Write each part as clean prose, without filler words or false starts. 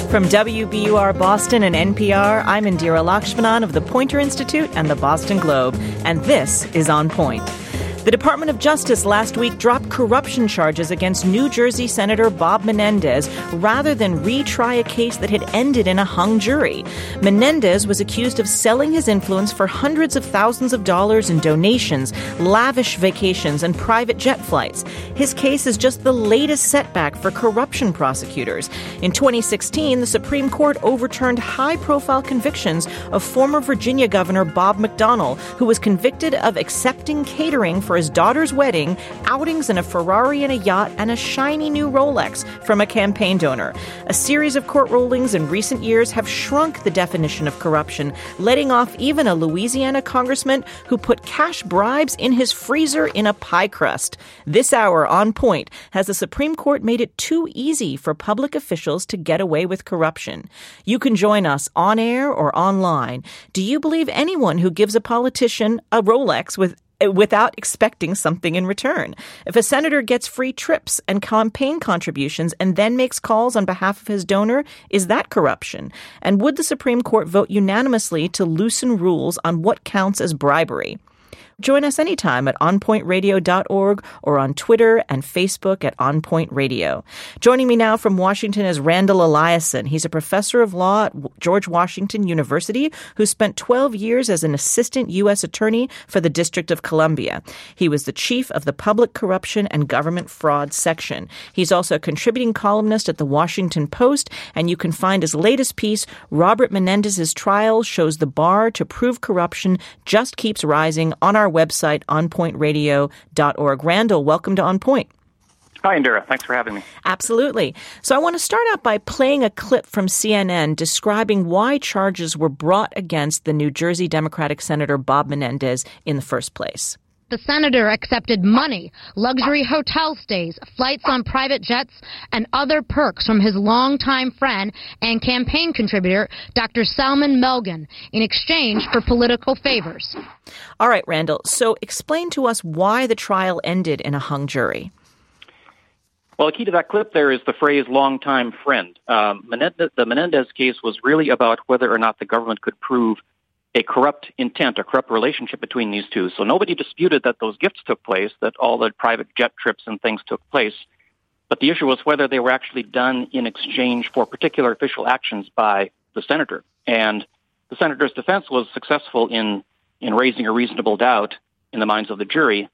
From WBUR Boston and NPR, I'm Indira Lakshmanan of the Poynter Institute and the Boston Globe, and this is On Point. The Department of Justice last week dropped corruption charges against New Jersey Senator Bob Menendez rather than retry a case that had ended in a hung jury. Menendez was accused of selling his influence for hundreds of thousands of dollars in donations, lavish vacations, and private jet flights. His case is just the latest setback for corruption prosecutors. In 2016, the Supreme Court overturned high-profile convictions of former Virginia Governor Bob McDonnell, who was convicted of accepting catering for his daughter's wedding, outings in a Ferrari and a yacht, and a shiny new Rolex from a campaign donor. A series of court rulings in recent years have shrunk the definition of corruption, letting off even a Louisiana congressman who put cash bribes in his freezer in a pie crust. This hour, On Point, has the Supreme Court made it too easy for public officials to get away with corruption? You can join us on air or online. Do you believe anyone who gives a politician a Rolex without expecting something in return? If a senator gets free trips and campaign contributions and then makes calls on behalf of his donor, is that corruption? And would the Supreme Court vote unanimously to loosen rules on what counts as bribery? Join us anytime at onpointradio.org or on Twitter and Facebook at OnPoint Radio. Joining me now from Washington is Randall Eliason. He's a professor of law at George Washington University who spent 12 years as an assistant U.S. attorney for the District of Columbia. He was the chief of the Public Corruption and Government Fraud section. He's also a contributing columnist at the Washington Post, and you can find his latest piece, Robert Menendez's Trial Shows the Bar to Prove Corruption Just Keeps Rising, on our website, onpointradio.org. Randall, welcome to On Point. Hi, Indira. Thanks for having me. Absolutely. So I want to start out by playing a clip from CNN describing why charges were brought against the New Jersey Democratic Senator Bob Menendez in the first place. The senator accepted money, luxury hotel stays, flights on private jets, and other perks from his longtime friend and campaign contributor, Dr. Salman Melgen, in exchange for political favors. All right, Randall. So explain to us why the trial ended in a hung jury. Well, the key to that clip there is the phrase longtime friend. The Menendez case was really about whether or not the government could prove a corrupt intent, a corrupt relationship between these two. So nobody disputed that those gifts took place, that all the private jet trips and things took place. But the issue was whether they were actually done in exchange for particular official actions by the senator. And the senator's defense was successful in raising a reasonable doubt in the minds of the jury,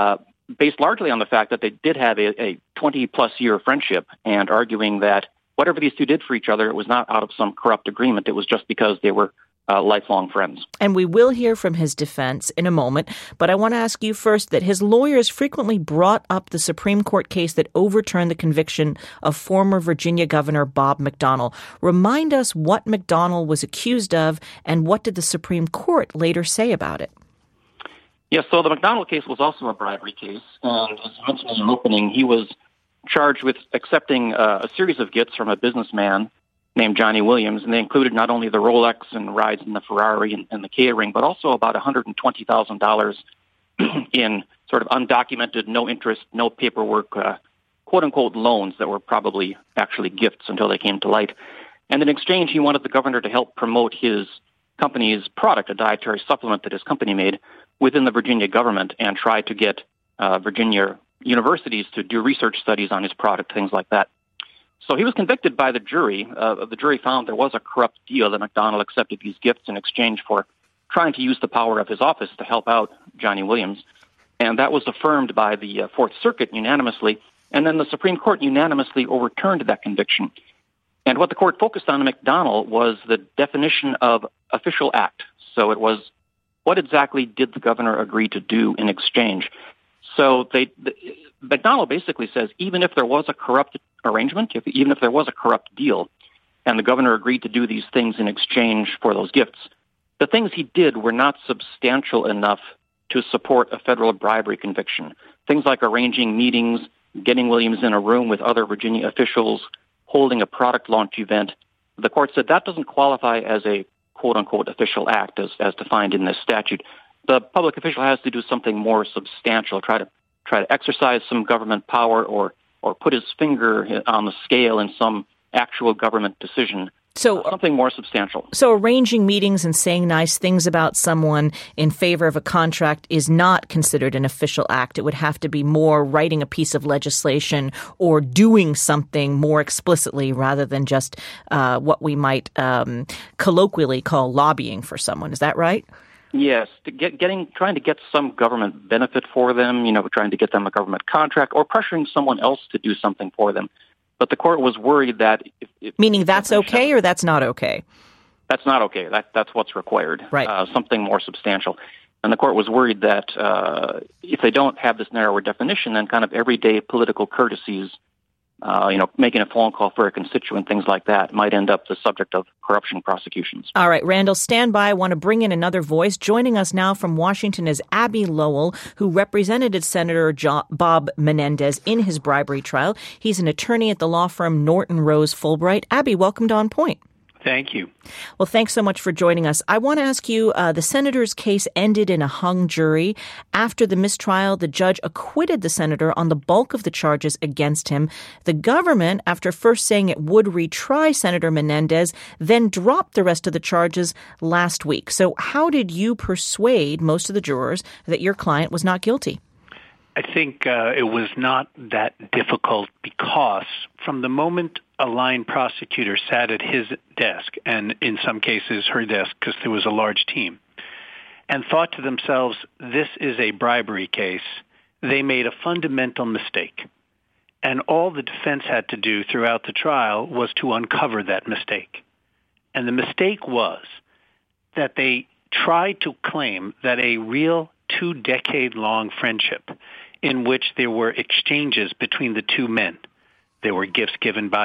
based largely on the fact that they did have a 20-plus year friendship, and arguing that whatever these two did for each other, it was not out of some corrupt agreement. It was just because they were lifelong friends. And we will hear from his defense in a moment, but I want to ask you first that his lawyers frequently brought up the Supreme Court case that overturned the conviction of former Virginia Governor Bob McDonnell. Remind us what McDonnell was accused of, and what did the Supreme Court later say about it? Yes, so the McDonnell case was also a bribery case, and as I mentioned in the opening, he was charged with accepting a series of gifts from a businessman named Johnny Williams, and they included not only the Rolex and rides in the Ferrari and the catering, but also about $120,000 in sort of undocumented, no interest, no paperwork, quote-unquote loans that were probably actually gifts until they came to light. And in exchange, he wanted the governor to help promote his company's product, a dietary supplement that his company made, within the Virginia government, and try to get Virginia universities to do research studies on his product, things like that. So he was convicted by the jury. The jury found there was a corrupt deal, that McDonnell accepted these gifts in exchange for trying to use the power of his office to help out Johnny Williams. And that was affirmed by the Fourth Circuit unanimously. And then the Supreme Court unanimously overturned that conviction. And what the court focused on in McDonnell was the definition of official act. So it was, what exactly did the governor agree to do in exchange? So McDonnell basically says, even if there was a corrupt arrangement, even if there was a corrupt deal, and the governor agreed to do these things in exchange for those gifts, the things he did were not substantial enough to support a federal bribery conviction. Things like arranging meetings, getting Williams in a room with other Virginia officials, holding a product launch event. The court said that doesn't qualify as a quote-unquote official act as defined in this statute. The public official has to do something more substantial, try to exercise some government power or put his finger on the scale in some actual government decision. So something more substantial. So arranging meetings and saying nice things about someone in favor of a contract is not considered an official act. It would have to be more writing a piece of legislation or doing something more explicitly rather than just what we might colloquially call lobbying for someone. Is that right? Yes, trying to get some government benefit for them, trying to get them a government contract or pressuring someone else to do something for them. But the court was worried that... Meaning that's okay or that's not okay? That's not okay. That's what's required. Right. Something more substantial. And the court was worried that if they don't have this narrower definition, then kind of everyday political courtesies, making a phone call for a constituent, things like that, might end up the subject of corruption prosecutions. All right, Randall, stand by. I want to bring in another voice. Joining us now from Washington is Abbe Lowell, who represented Senator Bob Menendez in his bribery trial. He's an attorney at the law firm Norton Rose Fulbright. Abbe, welcome to On Point. Thank you. Well, thanks so much for joining us. I want to ask you, the senator's case ended in a hung jury. After the mistrial, the judge acquitted the senator on the bulk of the charges against him. The government, after first saying it would retry Senator Menendez, then dropped the rest of the charges last week. So how did you persuade most of the jurors that your client was not guilty? I think it was not that difficult because from the moment a line prosecutor sat at his desk, and in some cases her desk because there was a large team, and thought to themselves, this is a bribery case, they made a fundamental mistake. And all the defense had to do throughout the trial was to uncover that mistake. And the mistake was that they tried to claim that a real 2-decade-long friendship in which there were exchanges between the two men. There were gifts given by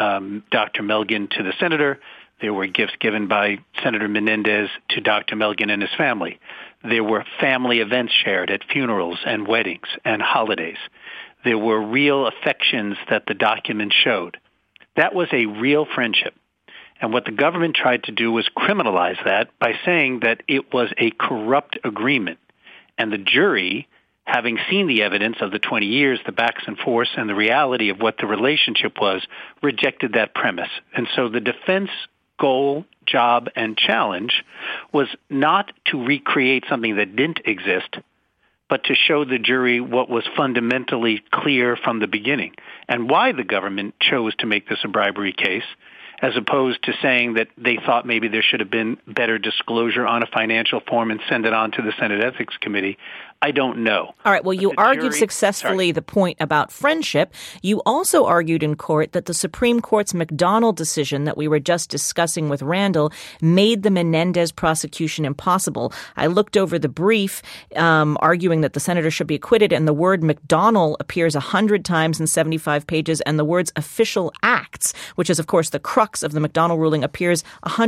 Dr. Melgen to the senator. There were gifts given by Senator Menendez to Dr. Melgen and his family. There were family events shared at funerals and weddings and holidays. There were real affections that the document showed. That was a real friendship. And what the government tried to do was criminalize that by saying that it was a corrupt agreement. And the jury, having seen the evidence of the 20 years, the backs and forths, and the reality of what the relationship was, rejected that premise. And so the defense goal, job, and challenge was not to recreate something that didn't exist, but to show the jury what was fundamentally clear from the beginning and why the government chose to make this a bribery case, as opposed to saying that they thought maybe there should have been better disclosure on a financial form and send it on to the Senate Ethics Committee. I don't know. All right. Well, you argued successfully the point about friendship. You also argued in court that the Supreme Court's McDonnell decision that we were just discussing with Randall made the Menendez prosecution impossible. I looked over the brief arguing that the senator should be acquitted, and the word McDonnell appears 100 times in 75 pages, and the words official acts, which is, of course, the crux of the McDonnell ruling, appears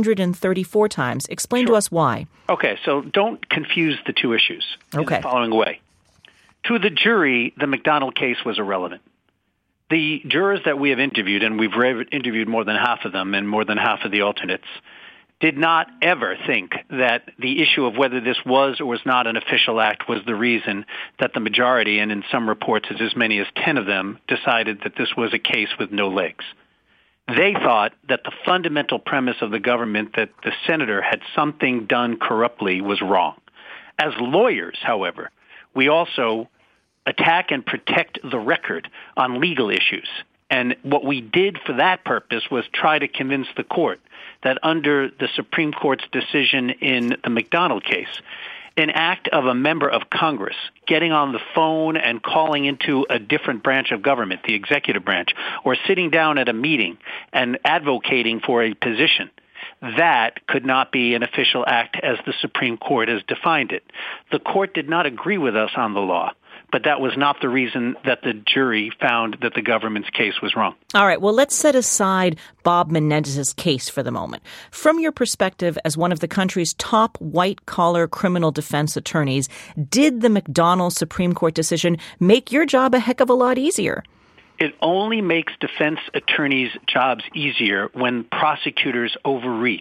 134 times. Explain to us why. Okay, so don't confuse the two issues in the following way. To the jury, the McDonnell case was irrelevant. The jurors that we have interviewed, and we've interviewed more than half of them and more than half of the alternates, did not ever think that the issue of whether this was or was not an official act was the reason that the majority, and in some reports as many as 10 of them, decided that this was a case with no legs. They thought that the fundamental premise of the government that the senator had something done corruptly was wrong. As lawyers, however, we also attack and protect the record on legal issues. And what we did for that purpose was try to convince the court that under the Supreme Court's decision in the McDonnell case, an act of a member of Congress getting on the phone and calling into a different branch of government, the executive branch, or sitting down at a meeting and advocating for a position, that could not be an official act as the Supreme Court has defined it. The court did not agree with us on the law, but that was not the reason that the jury found that the government's case was wrong. All right. Well, let's set aside Bob Menendez's case for the moment. From your perspective as one of the country's top white-collar criminal defense attorneys, did the McDonnell Supreme Court decision make your job a heck of a lot easier? It only makes defense attorneys' jobs easier when prosecutors overreach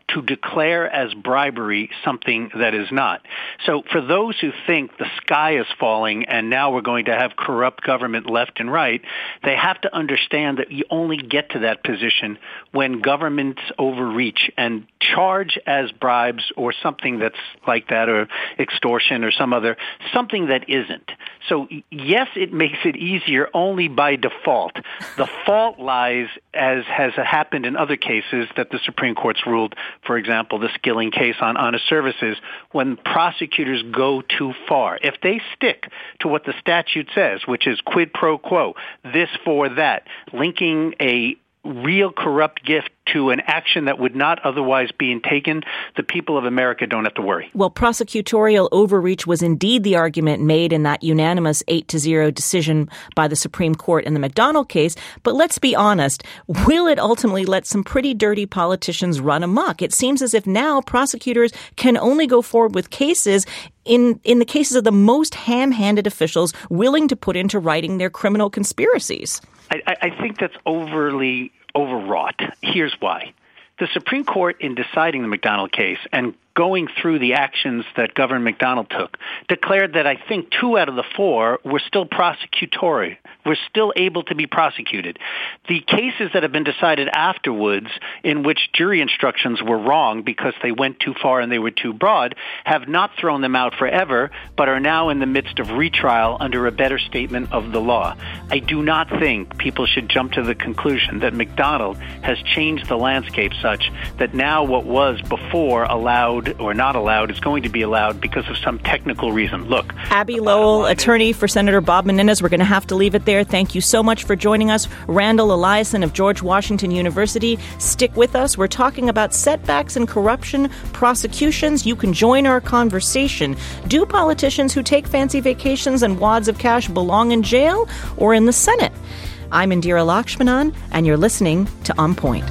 to declare as bribery something that is not. So for those who think the sky is falling and now we're going to have corrupt government left and right, they have to understand that you only get to that position when governments overreach and charge as bribes or something that's like that, or extortion or something that isn't. So yes, it makes it easier only by default. The fault lies, as has happened in other cases that the Supreme Court's ruled, for example, the Skilling case on honest services, when prosecutors go too far. If they stick to what the statute says, which is quid pro quo, this for that, linking a real corrupt gift to an action that would not otherwise be taken, the people of America don't have to worry. Well, prosecutorial overreach was indeed the argument made in that unanimous 8-0 decision by the Supreme Court in the McDonald case. But let's be honest, will it ultimately let some pretty dirty politicians run amok? It seems as if now prosecutors can only go forward with cases in the cases of the most ham-handed officials willing to put into writing their criminal conspiracies. I think that's overly overwrought. Here's why. The Supreme Court, in deciding the McDonald case and going through the actions that Governor McDonald took, declared that I think 2 out of the 4 were still prosecutory, were still able to be prosecuted. The cases that have been decided afterwards, in which jury instructions were wrong because they went too far and they were too broad, have not thrown them out forever, but are now in the midst of retrial under a better statement of the law. I do not think people should jump to the conclusion that McDonald has changed the landscape such that now what was before allowed or not allowed is going to be allowed because of some technical reason. Look, Abbe Lowell, attorney for Senator Bob Menendez. We're going to have to leave it there. Thank you so much for joining us. Randall Eliason of George Washington University. Stick with us. We're talking about setbacks and corruption, prosecutions. You can join our conversation. Do politicians who take fancy vacations and wads of cash belong in jail or in the Senate? I'm Indira Lakshmanan, and you're listening to On Point.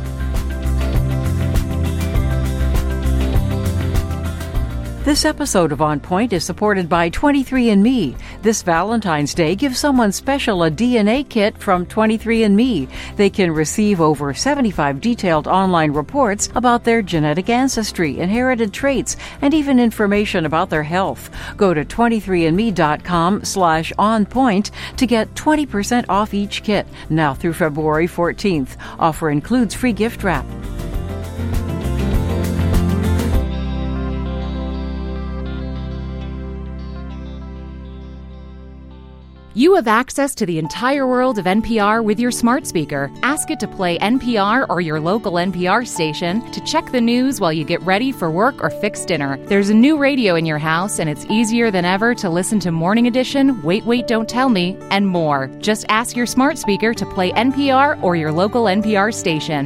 This episode of On Point is supported by 23andMe. This Valentine's Day, give someone special a DNA kit from 23andMe. They can receive over 75 detailed online reports about their genetic ancestry, inherited traits, and even information about their health. Go to 23andme.com/onpoint to get 20% off each kit, now through February 14th. Offer includes free gift wrap. You have access to the entire world of NPR with your smart speaker. Ask it to play NPR or your local NPR station, to check the news while you get ready for work or fix dinner. There's a new radio in your house, and it's easier than ever to listen to Morning Edition, Wait, Wait, Don't Tell Me, and more. Just ask your smart speaker to play NPR or your local NPR station.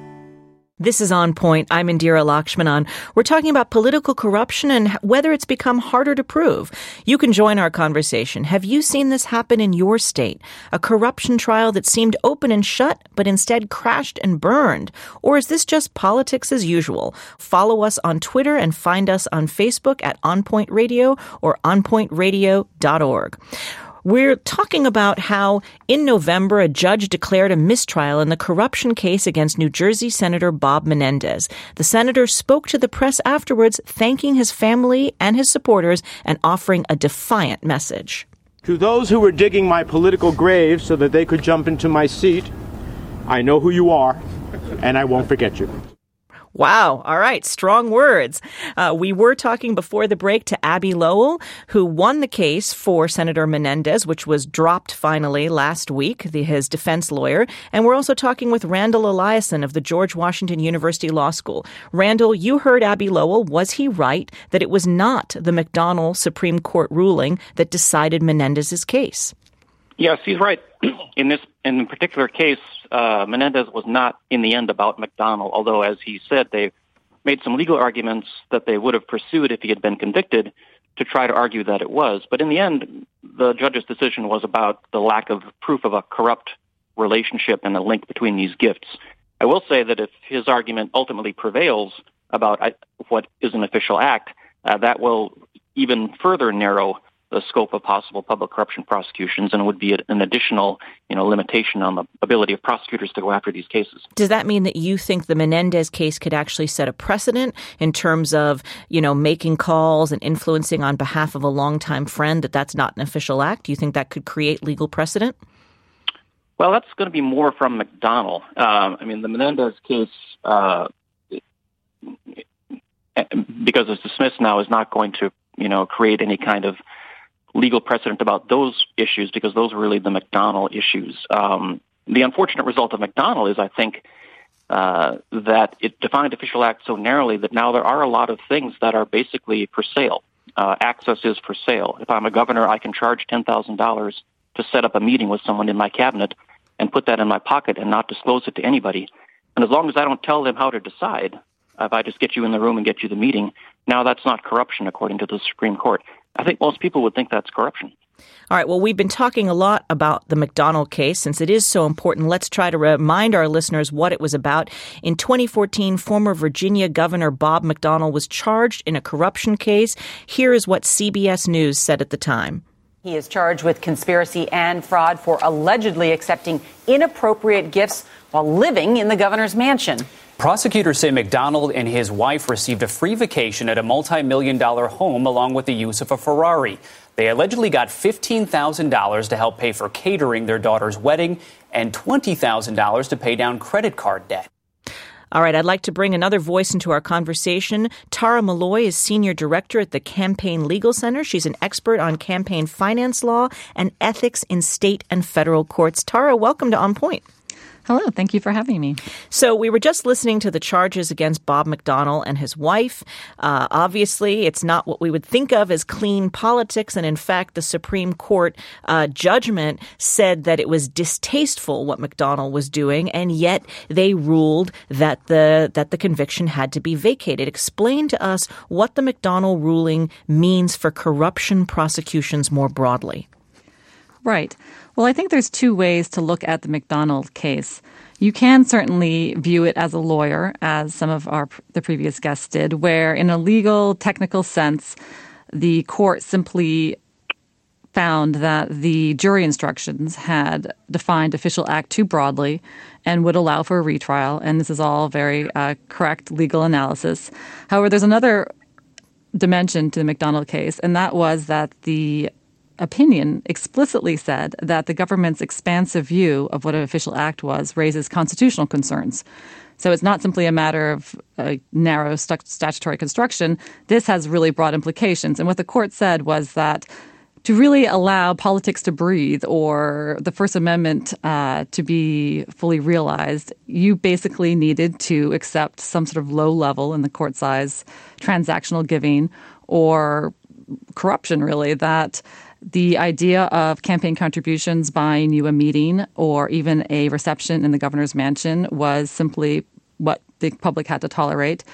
This is On Point. I'm Indira Lakshmanan. We're talking about political corruption and whether it's become harder to prove. You can join our conversation. Have you seen this happen in your state? A corruption trial that seemed open and shut, but instead crashed and burned? Or is this just politics as usual? Follow us on Twitter and find us on Facebook at On Point Radio or onpointradio.org. We're talking about how in November a judge declared a mistrial in the corruption case against New Jersey Senator Bob Menendez. The senator spoke to the press afterwards, thanking his family and his supporters and offering a defiant message. To those who were digging my political grave so that they could jump into my seat, I know who you are, and I won't forget you. Wow. All right. Strong words. We were talking before the break to Abbe Lowell, who won the case for Senator Menendez, which was dropped finally last week, his defense lawyer. And we're also talking with Randall Eliason of the George Washington University Law School. Randall, you heard Abbe Lowell. Was he right that it was not the McDonald Supreme Court ruling that decided Menendez's case? Yes, he's right. In particular case, Menendez was not in the end about McDonald, although, as he said, they made some legal arguments that they would have pursued if he had been convicted to try to argue that it was. But in the end, the judge's decision was about the lack of proof of a corrupt relationship and a link between these gifts. I will say that if his argument ultimately prevails about what is an official act, that will even further narrow the scope of possible public corruption prosecutions, and would be an additional, limitation on the ability of prosecutors to go after these cases. Does that mean that you think the Menendez case could actually set a precedent in terms of, making calls and influencing on behalf of a longtime friend, that's not an official act? Do you think that could create legal precedent? Well, that's going to be more from McDonnell. The Menendez case, because it's dismissed now, is not going to, create any kind of legal precedent about those issues, because those are really the McDonnell issues. The unfortunate result of McDonnell is, I think, that it defined official act so narrowly that now there are a lot of things that are basically for sale. Access is for sale. If I'm a governor, I can charge $10,000 to set up a meeting with someone in my cabinet and put that in my pocket and not disclose it to anybody. And as long as I don't tell them how to decide, if I just get you in the room and get you the meeting, now that's not corruption according to the Supreme Court. I think most people would think that's corruption. All right. Well, we've been talking a lot about the McDonnell case. Since it is so important, let's try to remind our listeners what it was about. In 2014, former Virginia Governor Bob McDonnell was charged in a corruption case. Here is what CBS News said at the time. He is charged with conspiracy and fraud for allegedly accepting inappropriate gifts while living in the governor's mansion. Prosecutors say McDonnell and his wife received a free vacation at a multi-million-dollar home along with the use of a Ferrari. They allegedly got $15,000 to help pay for catering their daughter's wedding and $20,000 to pay down credit card debt. All right, I'd like to bring another voice into our conversation. Tara Malloy is Senior Director at the Campaign Legal Center. She's an expert on campaign finance law and ethics in state and federal courts. Tara, welcome to On Point. Hello. Thank you for having me. So we were just listening to the charges against Bob McDonnell and his wife. Obviously, it's not what we would think of as clean politics. And in fact, the Supreme Court judgment said that it was distasteful what McDonnell was doing. And yet they ruled that the conviction had to be vacated. Explain to us what the McDonnell ruling means for corruption prosecutions more broadly. Right. Well, I think there's two ways to look at the McDonnell case. You can certainly view it as a lawyer, as some of the previous guests did, where in a legal, technical sense, the court simply found that the jury instructions had defined official act too broadly and would allow for a retrial. And this is all very correct legal analysis. However, there's another dimension to the McDonnell case, and that was that the opinion explicitly said that the government's expansive view of what an official act was raises constitutional concerns. So it's not simply a matter of narrow statutory construction. This has really broad implications. And what the court said was that to really allow politics to breathe or the First Amendment to be fully realized, you basically needed to accept some sort of low level, in the court's eyes, transactional giving or corruption, really, that the idea of campaign contributions buying you a meeting or even a reception in the governor's mansion was simply what the public had to tolerate,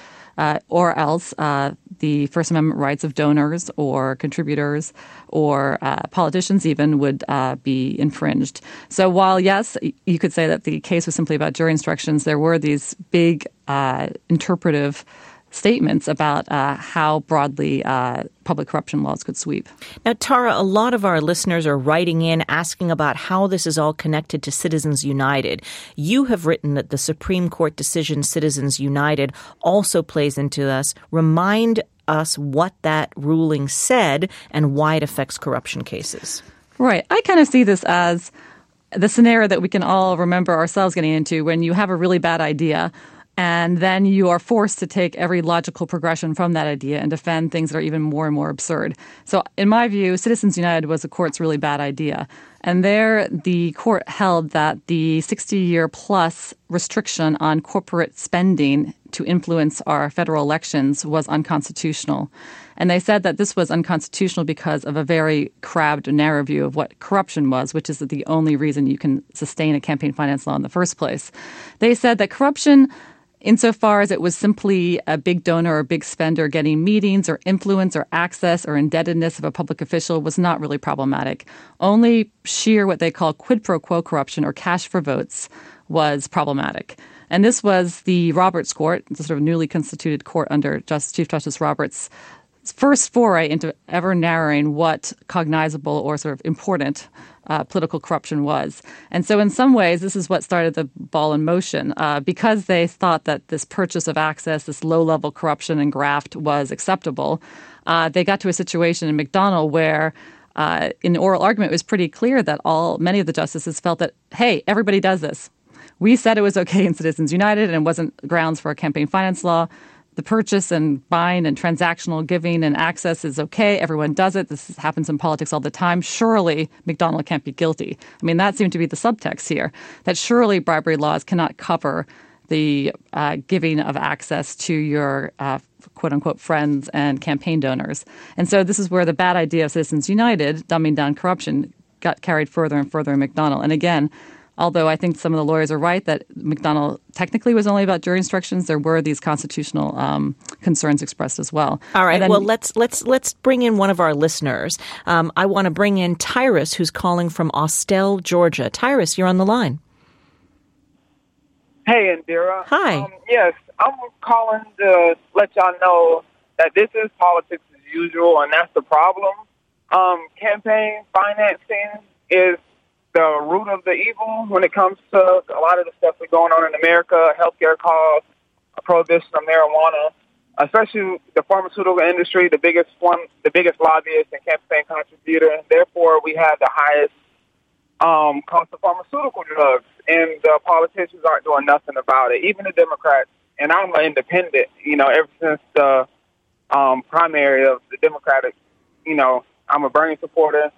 or else the First Amendment rights of donors or contributors or politicians even would be infringed. So while, yes, you could say that the case was simply about jury instructions, there were these big interpretive statements about how broadly public corruption laws could sweep. Now, Tara, a lot of our listeners are writing in asking about how this is all connected to Citizens United. You have written that the Supreme Court decision Citizens United also plays into this. Remind us what that ruling said and why it affects corruption cases. Right. I kind of see this as the scenario that we can all remember ourselves getting into when you have a really bad idea and then you are forced to take every logical progression from that idea and defend things that are even more and more absurd. So in my view, Citizens United was the court's really bad idea. And there the court held that the 60-year plus restriction on corporate spending to influence our federal elections was unconstitutional. And they said that this was unconstitutional because of a very crabbed, narrow view of what corruption was, which is the only reason you can sustain a campaign finance law in the first place. They said that corruption, insofar as it was simply a big donor or big spender getting meetings or influence or access or indebtedness of a public official, was not really problematic. Only sheer what they call quid pro quo corruption or cash for votes was problematic. And this was the Roberts Court, the sort of newly constituted court under Chief Justice Roberts' first foray into ever narrowing what cognizable or sort of important political corruption was. And so in some ways, this is what started the ball in motion. Because they thought that this purchase of access, this low-level corruption and graft was acceptable, they got to a situation in McDonnell where in the oral argument it was pretty clear that many of the justices felt that, hey, everybody does this. We said it was okay in Citizens United and it wasn't grounds for a campaign finance law. The purchase and buying and transactional giving and access is okay. Everyone does it. This happens in politics all the time. Surely McDonnell can't be guilty. I mean, that seemed to be the subtext here, that surely bribery laws cannot cover the giving of access to your quote-unquote friends and campaign donors. And so this is where the bad idea of Citizens United, dumbing down corruption, got carried further and further in McDonnell. And again, although I think some of the lawyers are right that McDonnell technically was only about jury instructions, there were these constitutional concerns expressed as well. All right. Well, let's bring in one of our listeners. I want to bring in Tyrus, who's calling from Austell, Georgia. Tyrus, you're on the line. Hey, Indira. Hi. Yes, I'm calling to let y'all know that this is politics as usual, and that's the problem. Campaign financing is the root of the evil when it comes to a lot of the stuff that's going on in America, healthcare costs, prohibition of marijuana, especially the pharmaceutical industry, the biggest lobbyist and campaign contributor. Therefore, we have the highest cost of pharmaceutical drugs, and the politicians aren't doing nothing about it, even the Democrats. And I'm an independent, ever since the primary of the Democratic, I'm a Bernie supporter,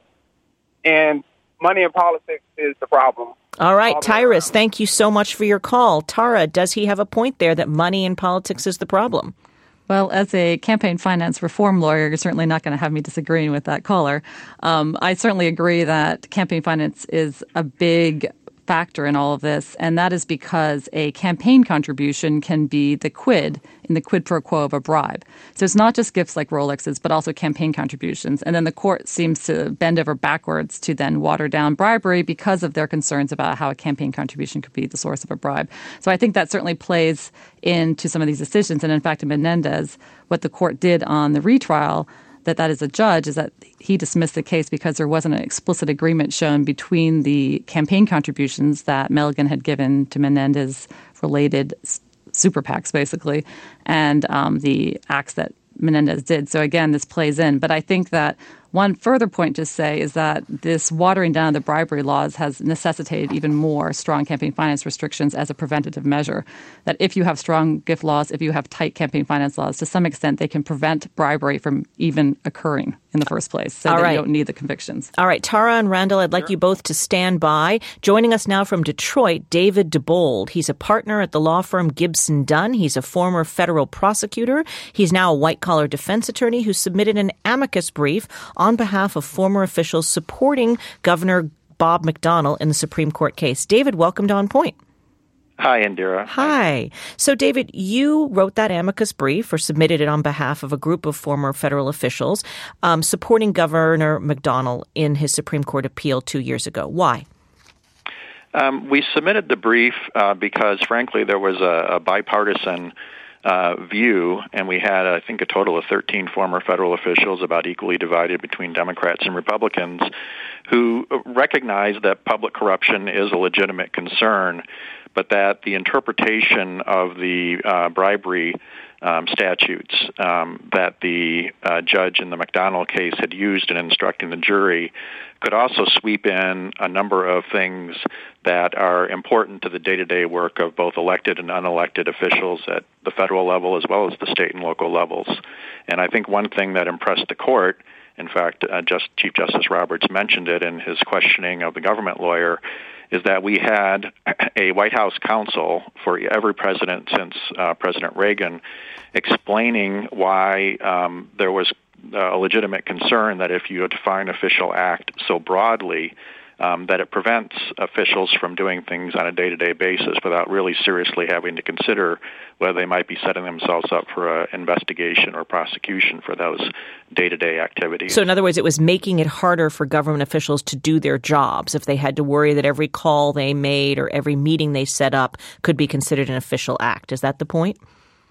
and money in politics is the problem. All right, Tyrus, thank you so much for your call. Tara, does he have a point there that money in politics is the problem? Well, as a campaign finance reform lawyer, you're certainly not going to have me disagreeing with that caller. I certainly agree that campaign finance is a big factor in all of this, and that is because a campaign contribution can be the quid pro quo of a bribe. So it's not just gifts like Rolexes, but also campaign contributions. And then the court seems to bend over backwards to then water down bribery because of their concerns about how a campaign contribution could be the source of a bribe. So I think that certainly plays into some of these decisions. And in fact, in Menendez, what the court did on the retrial, that is a judge, is that he dismissed the case because there wasn't an explicit agreement shown between the campaign contributions that Milligan had given to Menendez-related super PACs, basically, and the acts that Menendez did. So again, this plays in. But I think that one further point to say is that this watering down of the bribery laws has necessitated even more strong campaign finance restrictions as a preventative measure. That if you have strong gift laws, if you have tight campaign finance laws, to some extent they can prevent bribery from even occurring in the first place. So that you don't need the convictions. All right, Tara and Randall, I'd like you both to stand by. Joining us now from Detroit, David DeBold. He's a partner at the law firm Gibson Dunn. He's a former federal prosecutor. He's now a white-collar defense attorney who submitted an amicus brief on behalf of former officials supporting Governor Bob McDonnell in the Supreme Court case. David, welcome to On Point. Hi, Indira. Hi. So, David, you wrote that amicus brief or submitted it on behalf of a group of former federal officials supporting Governor McDonnell in his Supreme Court appeal 2 years ago. Why? We submitted the brief because, frankly, there was a bipartisan view, and we had, I think, a total of 13 former federal officials, about equally divided between Democrats and Republicans, who recognized that public corruption is a legitimate concern, but that the interpretation of the bribery statutes that the judge in the McDonnell case had used in instructing the jury could also sweep in a number of things that are important to the day-to-day work of both elected and unelected officials at the federal level as well as the state and local levels. And I think one thing that impressed the court, in fact, Chief Justice Roberts mentioned it in his questioning of the government lawyer, is that we had a White House counsel for every president since President Reagan explaining why there was a legitimate concern that if you define official act so broadly, that it prevents officials from doing things on a day-to-day basis without really seriously having to consider whether they might be setting themselves up for an investigation or prosecution for those day-to-day activities. So in other words, it was making it harder for government officials to do their jobs if they had to worry that every call they made or every meeting they set up could be considered an official act. Is that the point?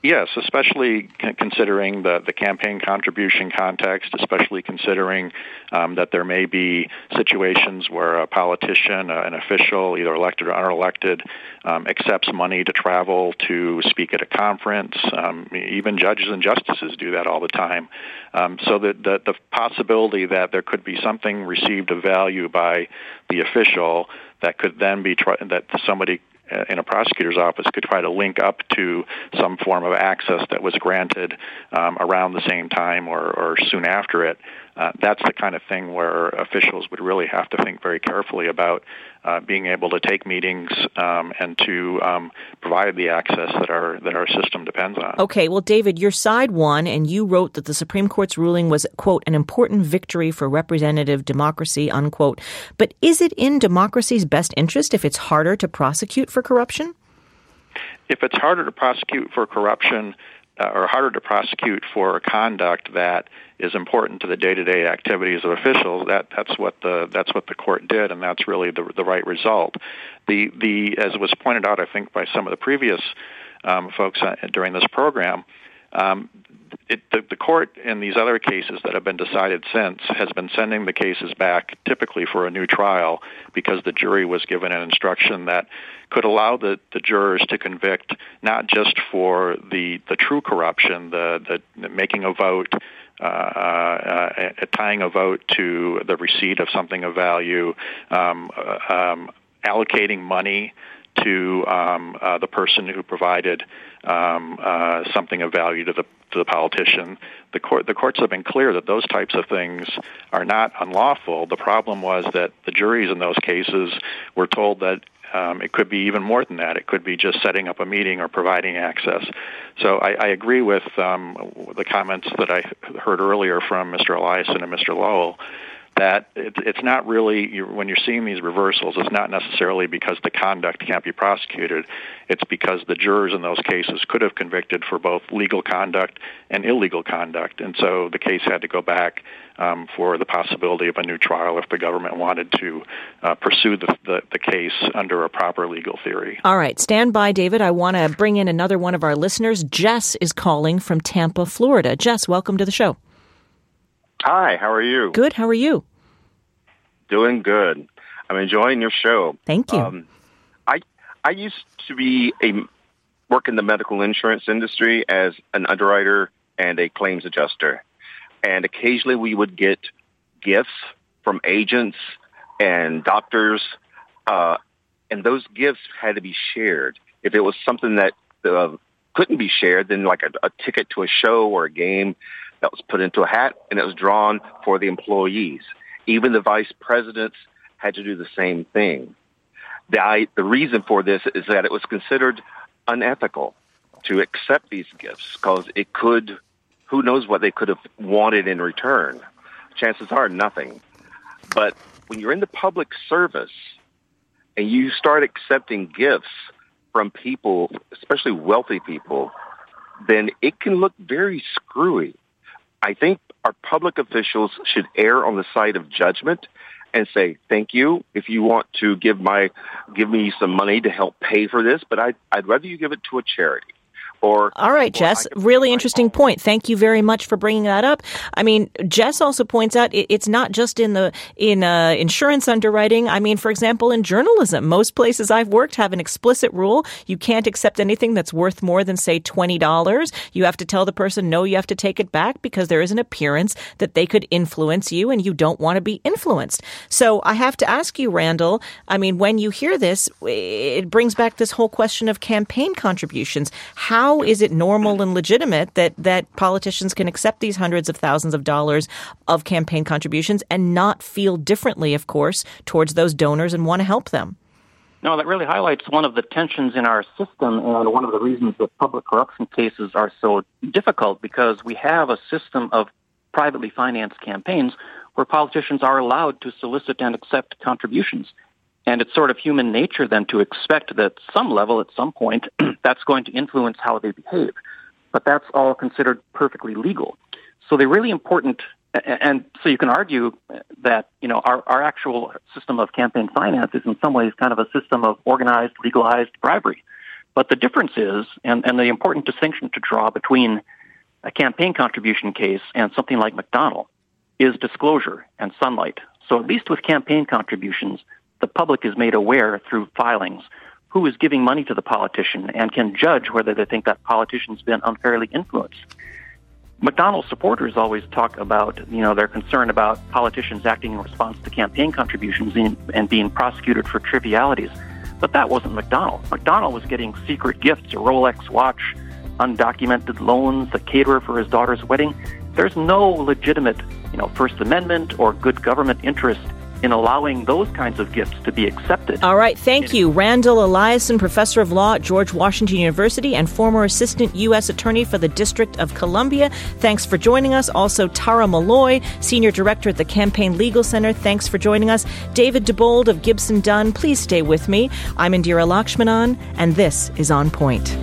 Yes, especially considering the campaign contribution context, especially considering that there may be situations where a politician, an official, either elected or unelected, accepts money to travel to speak at a conference. Even judges and justices do that all the time. So the possibility that there could be something received of value by the official that could then be that somebody in a prosecutor's office could try to link up to some form of access that was granted around the same time or soon after it. That's the kind of thing where officials would really have to think very carefully about being able to take meetings and to provide the access that our system depends on. Okay, well, David, your side won, and you wrote that the Supreme Court's ruling was, quote, an important victory for representative democracy, unquote. But is it in democracy's best interest if it's harder to prosecute for corruption? If it's harder to prosecute for corruption or harder to prosecute for conduct that is important to the day-to-day activities of officials, that's what the court did, and that's really the right result. As was pointed out, I think, by some of the previous folks during this program, the court in these other cases that have been decided since has been sending the cases back typically for a new trial because the jury was given an instruction that could allow the jurors to convict not just for the true corruption, the making a vote, tying a vote to the receipt of something of value, allocating money to the person who provided something of value to the politician. The courts have been clear that those types of things are not unlawful. The problem was that the juries in those cases were told that it could be even more than that. It could be just setting up a meeting or providing access. So I agree with the comments that I heard earlier from Mr. Eliason and Mr. Lowell, that it's not really, when you're seeing these reversals, it's not necessarily because the conduct can't be prosecuted. It's because the jurors in those cases could have convicted for both legal conduct and illegal conduct. And so the case had to go back for the possibility of a new trial if the government wanted to pursue the case under a proper legal theory. All right. Stand by, David. I want to bring in another one of our listeners. Jess is calling from Tampa, Florida. Jess, welcome to the show. Hi, how are you? Good. How are you? Doing good. I'm enjoying your show. Thank you. I used to work in the medical insurance industry as an underwriter and a claims adjuster. And occasionally we would get gifts from agents and doctors, and those gifts had to be shared. If it was something that couldn't be shared, then like a ticket to a show or a game, that was put into a hat, and it was drawn for the employees. Even the vice presidents had to do the same thing. The reason for this is that it was considered unethical to accept these gifts because who knows what they could have wanted in return. Chances are nothing. But when you're in the public service and you start accepting gifts from people, especially wealthy people, then it can look very screwy. I think our public officials should err on the side of judgment and say, thank you if you want to give me some money to help pay for this, but I'd rather you give it to a charity. All right, Jess, really interesting point. Thank you very much for bringing that up. I mean, Jess also points out it's not just in insurance underwriting. I mean, for example, in journalism, most places I've worked have an explicit rule. You can't accept anything that's worth more than, say, $20. You have to tell the person, no, you have to take it back because there is an appearance that they could influence you and you don't want to be influenced. So I have to ask you, Randall, I mean, when you hear this, it brings back this whole question of campaign contributions. How is it normal and legitimate that politicians can accept these hundreds of thousands of dollars of campaign contributions and not feel differently, of course, towards those donors and want to help them? No, that really highlights one of the tensions in our system and one of the reasons that public corruption cases are so difficult, because we have a system of privately financed campaigns where politicians are allowed to solicit and accept contributions. And it's sort of human nature then to expect that some level at some point that's going to influence how they behave. But that's all considered perfectly legal. So they're really important. And so you can argue that, our actual system of campaign finance is in some ways kind of a system of organized, legalized bribery. But the difference is, and the important distinction to draw between a campaign contribution case and something like McDonald, is disclosure and sunlight. So at least with campaign contributions, the public is made aware through filings who is giving money to the politician and can judge whether they think that politician's been unfairly influenced. McDonald supporters always talk about, their concern about politicians acting in response to campaign contributions and being prosecuted for trivialities. But that wasn't McDonald. McDonald was getting secret gifts, a Rolex watch, undocumented loans, the caterer for his daughter's wedding. There's no legitimate, First Amendment or good government interest in allowing those kinds of gifts to be accepted. All right, thank you. Randall Eliason, professor of law at George Washington University and former assistant U.S. attorney for the District of Columbia. Thanks for joining us. Also, Tara Malloy, senior director at the Campaign Legal Center. Thanks for joining us. David DeBold of Gibson Dunn, please stay with me. I'm Indira Lakshmanan, and this is On Point.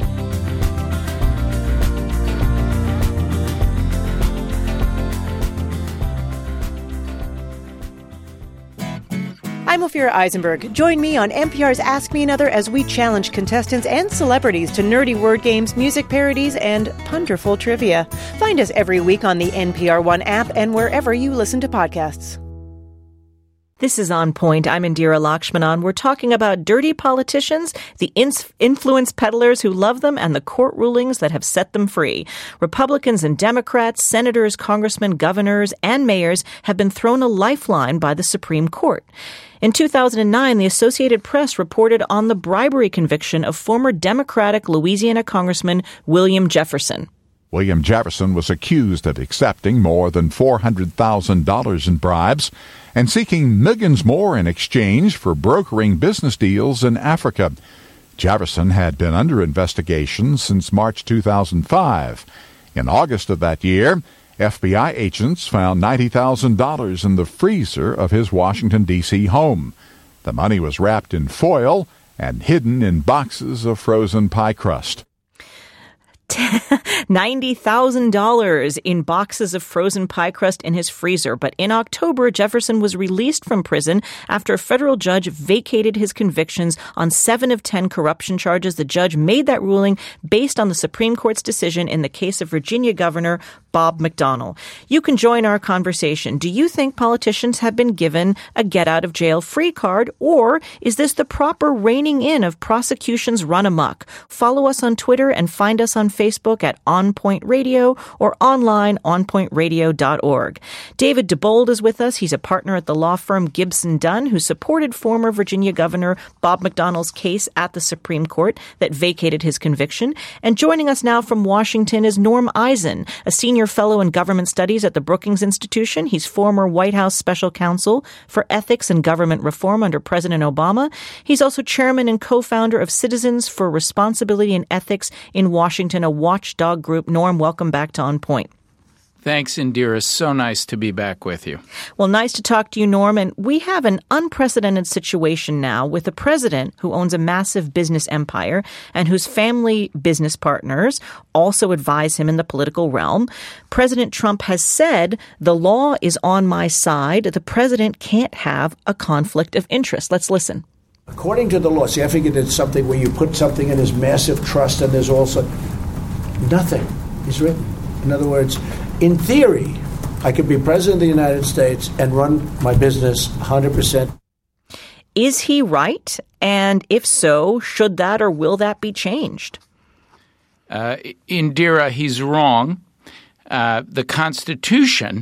I'm Ophira Eisenberg. Join me on NPR's Ask Me Another as we challenge contestants and celebrities to nerdy word games, music parodies, and punderful trivia. Find us every week on the NPR One app and wherever you listen to podcasts. This is On Point. I'm Indira Lakshmanan. We're talking about dirty politicians, the influence peddlers who love them, and the court rulings that have set them free. Republicans and Democrats, senators, congressmen, governors, and mayors have been thrown a lifeline by the Supreme Court. In 2009, the Associated Press reported on the bribery conviction of former Democratic Louisiana Congressman William Jefferson. William Jefferson was accused of accepting more than $400,000 in bribes and seeking millions more in exchange for brokering business deals in Africa. Jefferson had been under investigation since March 2005. In August of that year, FBI agents found $90,000 in the freezer of his Washington, D.C. home. The money was wrapped in foil and hidden in boxes of frozen pie crust. $90,000 in boxes of frozen pie crust in his freezer. But in October, Jefferson was released from prison after a federal judge vacated his convictions on 7 of 10 corruption charges. The judge made that ruling based on the Supreme Court's decision in the case of Virginia Governor Bob McDonnell. You can join our conversation. Do you think politicians have been given a get-out-of-jail-free card, or is this the proper reining in of prosecutions run amok? Follow us on Twitter and find us on Facebook at On Point Radio or online onpointradio.org. David DeBold is with us. He's a partner at the law firm Gibson Dunn, who supported former Virginia Governor Bob McDonnell's case at the Supreme Court that vacated his conviction. And joining us now from Washington is Norm Eisen, a senior fellow in government studies at the Brookings Institution. He's former White House special counsel for ethics and government reform under President Obama. He's also chairman and co-founder of Citizens for Responsibility and Ethics in Washington, a watchdog group. Norm, welcome back to On Point. Thanks, Indira. So nice to be back with you. Well, nice to talk to you, Norm. And we have an unprecedented situation now with a president who owns a massive business empire and whose family business partners also advise him in the political realm. President Trump has said, the law is on my side. The president can't have a conflict of interest. Let's listen. According to the law, see, I figured it's something where you put something in his massive trust and there's also nothing is written. In other words, in theory, I could be president of the United States and run my business 100%. Is he right? And if so, should that or will that be changed? Indira, he's wrong. The Constitution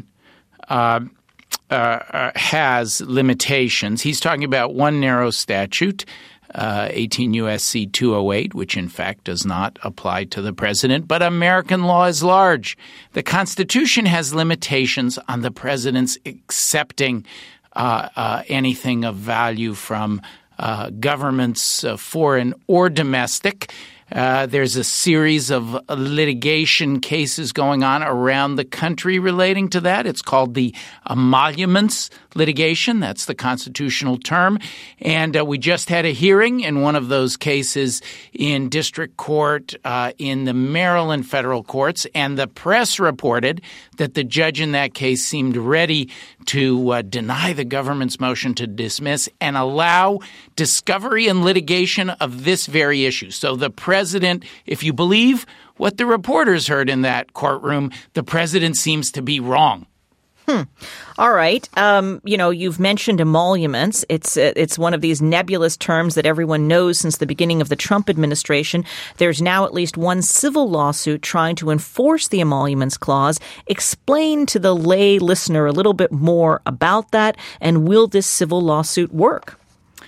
has limitations. He's talking about one narrow statute, 18 U.S.C. 208, which in fact does not apply to the president, but American law is large. The Constitution has limitations on the president's accepting anything of value from governments, foreign or domestic. There's a series of litigation cases going on around the country relating to that. It's called the emoluments litigation. That's the constitutional term. And we just had a hearing in one of those cases in district court in the Maryland federal courts. And the press reported that the judge in that case seemed ready to deny the government's motion to dismiss and allow discovery and litigation of this very issue. So the president president, if you believe what the reporters heard in that courtroom, the president seems to be wrong. All right. You've mentioned emoluments. It's one of these nebulous terms that everyone knows since the beginning of the Trump administration. There's now at least one civil lawsuit trying to enforce the emoluments clause. Explain to the lay listener a little bit more about that, and will this civil lawsuit work?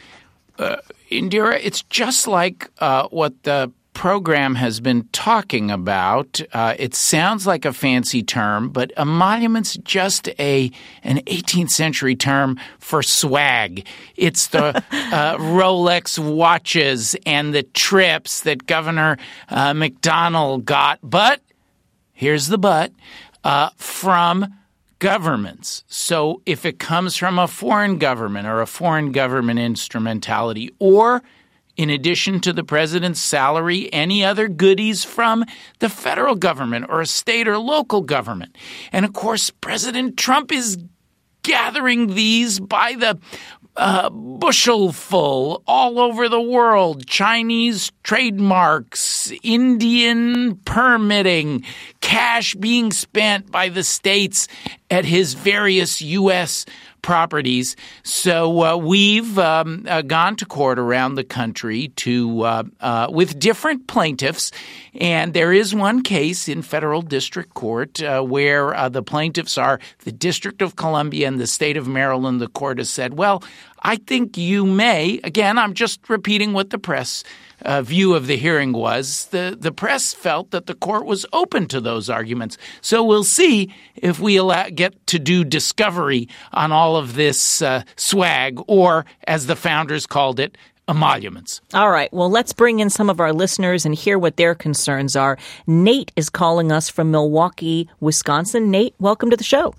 Indira, it's just like what the program has been talking about. It sounds like a fancy term, but emolument's just an 18th century term for swag. It's the Rolex watches and the trips that Governor McDonnell got. But here's the but, from governments. So if it comes from a foreign government or a foreign government instrumentality, or in addition to the president's salary, any other goodies from the federal government or a state or local government. And, of course, President Trump is gathering these by the bushelful all over the world. Chinese trademarks, Indian permitting, cash being spent by the states at his various U.S. properties. So we've gone to court around the country with different plaintiffs, and there is one case in federal district court where the plaintiffs are the District of Columbia and the state of Maryland. The court has said, well, I think you may. Again, I'm just repeating what the press view of the hearing was. The press felt that the court was open to those arguments. So we'll see if we get to do discovery on all of this swag, or, as the founders called it, emoluments. All right. Well, let's bring in some of our listeners and hear what their concerns are. Nate is calling us from Milwaukee, Wisconsin. Nate, welcome to the show.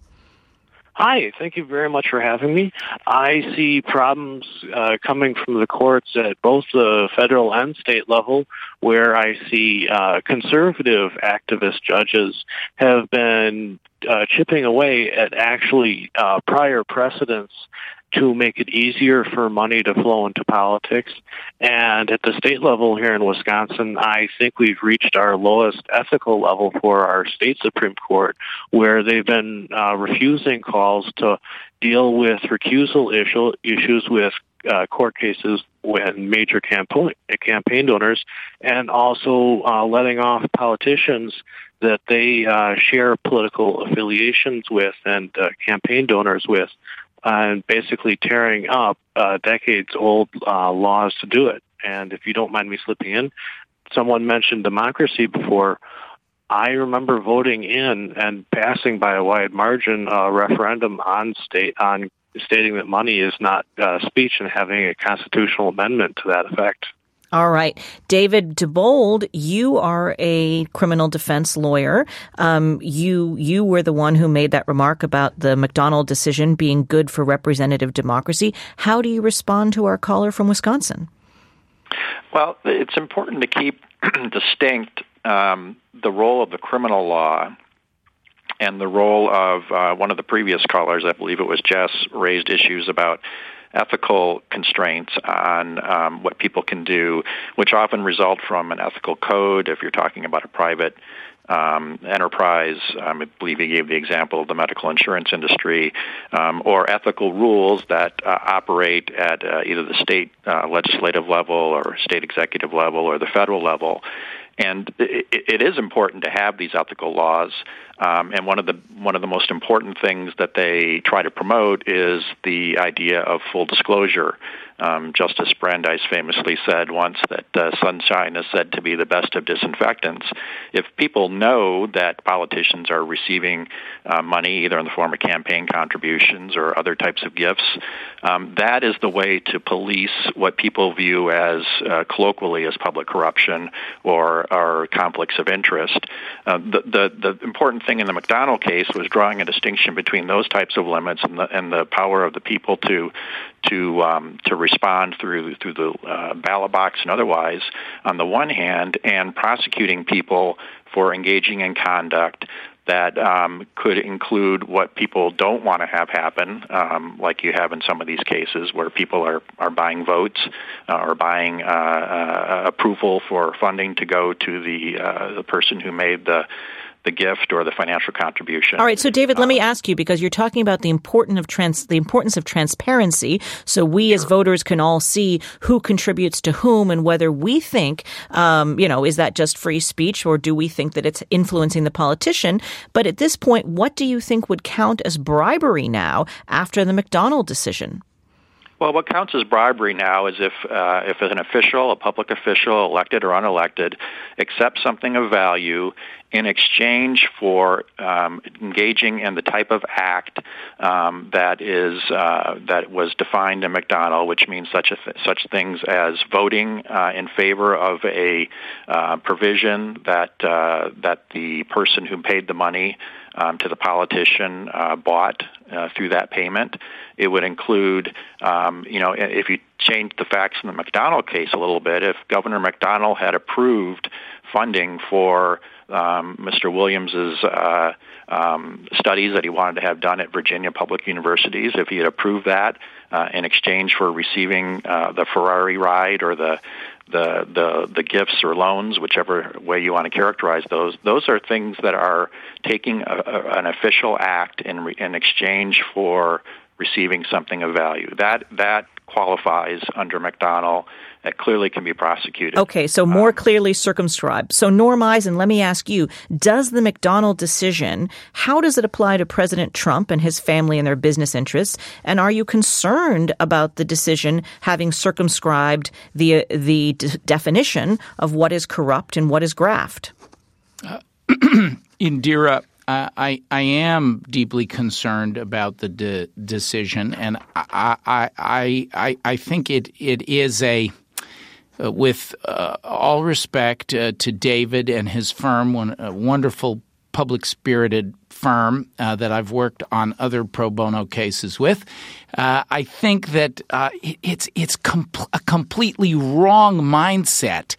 Hi, thank you very much for having me. I see problems coming from the courts at both the federal and state level, where I see conservative activist judges have been chipping away at actually prior precedents to make it easier for money to flow into politics. And at the state level here in Wisconsin, I think we've reached our lowest ethical level for our state Supreme Court, where they've been refusing calls to deal with recusal issues with court cases with major campaign donors, and also letting off politicians that they share political affiliations with and campaign donors with, and basically tearing up decades-old laws to do it. And if you don't mind me slipping in, someone mentioned democracy before. I remember voting in and passing by a wide margin a referendum on stating that money is not speech, and having a constitutional amendment to that effect. All right. David DeBold, you are a criminal defense lawyer. You were the one who made that remark about the McDonnell decision being good for representative democracy. How do you respond to our caller from Wisconsin? Well, it's important to keep distinct the role of the criminal law and the role of one of the previous callers, I believe it was Jess, raised issues about ethical constraints on what people can do, which often result from an ethical code. If you're talking about a private enterprise, I believe he gave the example of the medical insurance industry, or ethical rules that operate at either the state legislative level or state executive level or the federal level. And it is important to have these ethical laws. And one of the most important things that they try to promote is the idea of full disclosure. Justice Brandeis famously said once that sunshine is said to be the best of disinfectants. If people know that politicians are receiving money, either in the form of campaign contributions or other types of gifts, that is the way to police what people view as colloquially as public corruption or conflicts of interest. The important thing in the McDonnell case was drawing a distinction between those types of limits and the power of the people to respond through the ballot box and otherwise, on the one hand, and prosecuting people for engaging in conduct that could include what people don't want to have happen, like you have in some of these cases where people are buying votes or buying approval for funding to go to the person who made the gift or the financial contribution. All right, so David, let me ask you, because you're talking about the importance of transparency, so we as voters can all see who contributes to whom and whether we think, is that just free speech or do we think that it's influencing the politician? But at this point, what do you think would count as bribery now after the McDonald decision? Well, what counts as bribery now is if an official, a public official, elected or unelected, accepts something of value in exchange for engaging in the type of act that was defined in McDonald, which means such things as voting in favor of a provision that the person who paid the money to the politician bought through that payment. It would include, if you change the facts in the McDonald case a little bit, if Governor McDonald had approved funding for Mr. Williams's studies that he wanted to have done at Virginia public universities, if he had approved that in exchange for receiving the Ferrari ride or the gifts or loans, whichever way you want to characterize those are things that are taking an official act in exchange for receiving something of value. That qualifies under McDonald. That clearly can be prosecuted. Okay, so more clearly circumscribed. So Norm Eisen, let me ask you, does the McDonald decision, how does it apply to President Trump and his family and their business interests? And are you concerned about the decision having circumscribed the definition of what is corrupt and what is graft? Indira, I am deeply concerned about the decision, and I think it is a with all respect to David and his firm, a wonderful public-spirited firm that I've worked on other pro bono cases with, I think that it's a completely wrong mindset.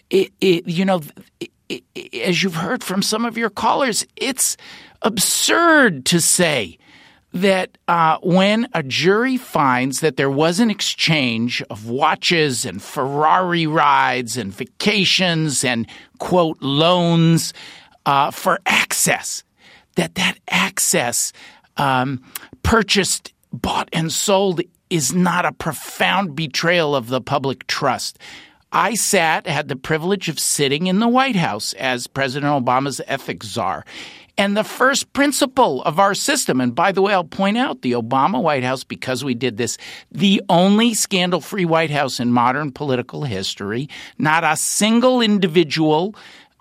As you've heard from some of your callers, it's absurd to say that when a jury finds that there was an exchange of watches and Ferrari rides and vacations and, quote, loans for access, that access purchased, bought, and sold is not a profound betrayal of the public trust. I had the privilege of sitting in the White House as President Obama's ethics czar. And the first principle of our system, and by the way, I'll point out the Obama White House, because we did this, the only scandal-free White House in modern political history, not a single individual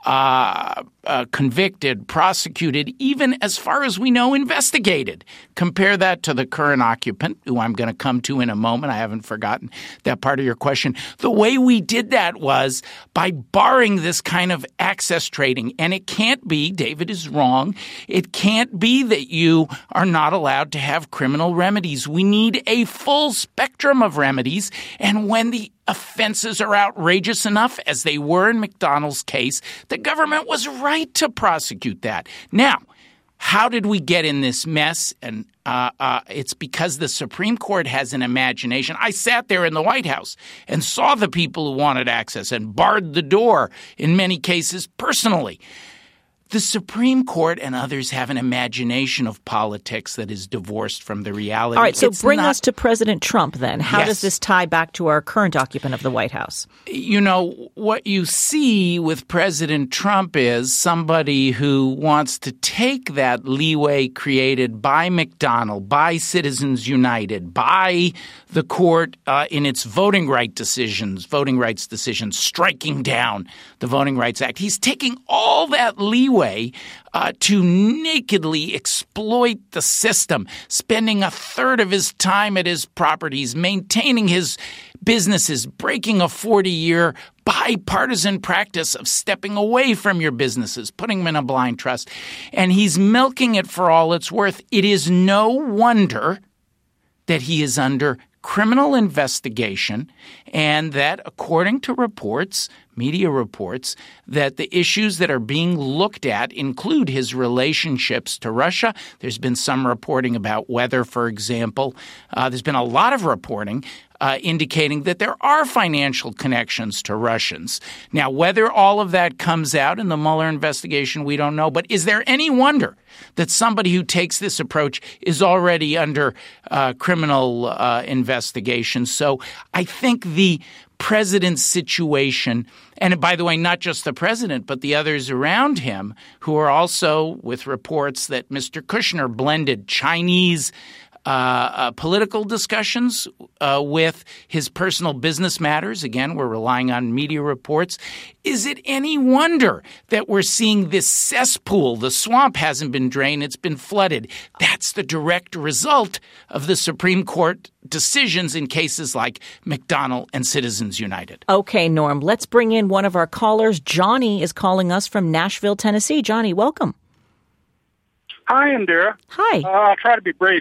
convicted, prosecuted, even as far as we know, investigated. Compare that to the current occupant, who I'm going to come to in a moment. I haven't forgotten that part of your question. The way we did that was by barring this kind of access trading. And it can't be, David is wrong, it can't be that you are not allowed to have criminal remedies. We need a full spectrum of remedies. And when the offenses are outrageous enough, as they were in McDonald's case, the government was right to prosecute that. Now, how did we get in this mess? And it's because the Supreme Court has an imagination. I sat there in the White House and saw the people who wanted access and barred the door, in many cases, personally. The Supreme Court and others have an imagination of politics that is divorced from the reality. All right, so bring us to President Trump then. How does this tie back to our current occupant of the White House? You know, what you see with President Trump is somebody who wants to take that leeway created by McDonald, by Citizens United, by the court in its voting rights decisions, striking down the Voting Rights Act. He's taking all that leeway to nakedly exploit the system, spending a third of his time at his properties, maintaining his businesses, breaking a 40-year bipartisan practice of stepping away from your businesses, putting them in a blind trust. And he's milking it for all it's worth. It is no wonder that he is under criminal investigation, and that according to reports, media reports, that the issues that are being looked at include his relationships to Russia. There's been some reporting about weather, for example. There's been a lot of reporting indicating that there are financial connections to Russians. Now, whether all of that comes out in the Mueller investigation, we don't know. But is there any wonder that somebody who takes this approach is already under criminal investigation? So I think the president's situation, and by the way, not just the president, but the others around him who are also with reports that Mr. Kushner blended Chinese political discussions with his personal business matters. Again, we're relying on media reports. Is it any wonder that we're seeing this cesspool? The swamp hasn't been drained. It's been flooded. That's the direct result of the Supreme Court decisions in cases like McDonnell and Citizens United. Okay, Norm, let's bring in one of our callers. Johnny is calling us from Nashville, Tennessee. Johnny, welcome. Hi, Indira. Hi. I'll try to be brief.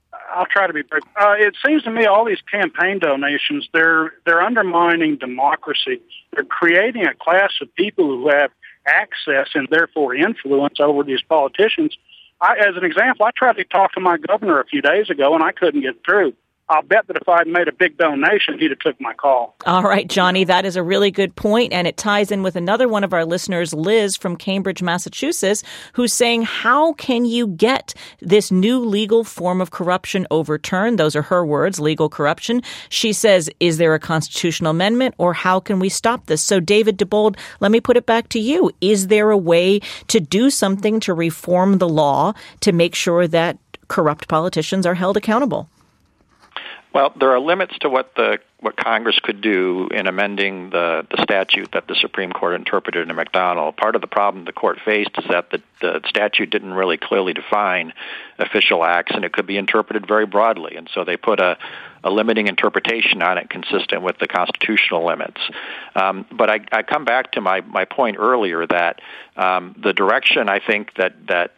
It seems to me all these campaign donations, they're undermining democracy. They're creating a class of people who have access and therefore influence over these politicians. As an example, I tried to talk to my governor a few days ago, and I couldn't get through. I'll bet that if I'd made a big donation, he'd have took my call. All right, Johnny, that is a really good point, and it ties in with another one of our listeners, Liz from Cambridge, Massachusetts, who's saying, how can you get this new legal form of corruption overturned? Those are her words, legal corruption. She says, is there a constitutional amendment, or how can we stop this? So, David DeBold, let me put it back to you. Is there a way to do something to reform the law to make sure that corrupt politicians are held accountable? Well, there are limits to what Congress could do in amending the statute that the Supreme Court interpreted in McDonnell. Part of the problem the court faced is that the statute didn't really clearly define official acts, and it could be interpreted very broadly. And so they put a limiting interpretation on it consistent with the constitutional limits. But I come back to my point earlier that the direction I think that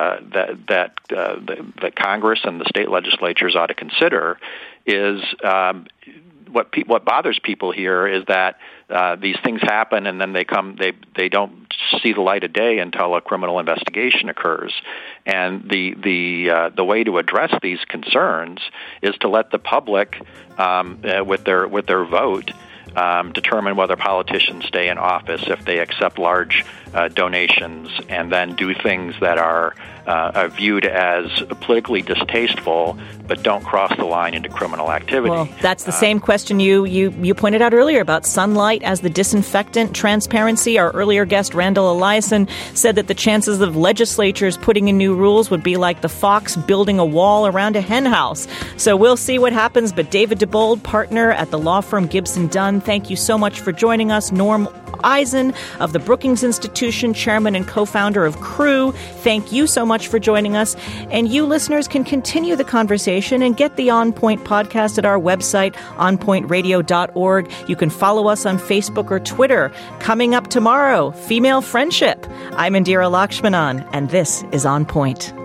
Congress and the state legislatures ought to consider is what bothers people here is that these things happen and then they don't see the light of day until a criminal investigation occurs. And the way to address these concerns is to let the public with their vote determine whether politicians stay in office if they accept large donations and then do things that are viewed as politically distasteful but don't cross the line into criminal activity. Well, that's the same question you pointed out earlier about sunlight as the disinfectant, transparency. Our earlier guest, Randall Eliason, said that the chances of legislatures putting in new rules would be like the fox building a wall around a hen house. So we'll see what happens. But David DeBold, partner at the law firm Gibson Dunn, thank you so much for joining us. Norm Eisen of the Brookings Institution, chairman and co-founder of Crew, thank you so much for joining us. And you listeners can continue the conversation and get the On Point podcast at our website, onpointradio.org. You can follow us on Facebook or Twitter. Coming up tomorrow, female friendship. I'm Indira Lakshmanan, and this is On Point.